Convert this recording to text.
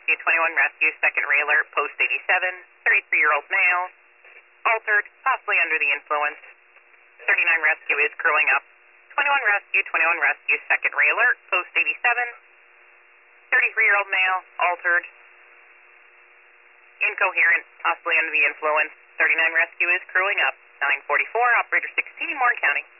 Rescue, 21 Rescue, second railer, post 87, 33-year-old male, altered, possibly under the influence. 39 Rescue is crewing up. 21 Rescue, second railer, post 87, 33-year-old male, altered, incoherent, possibly under the influence. 39 Rescue is crewing up. 944, operator 16, Warren County.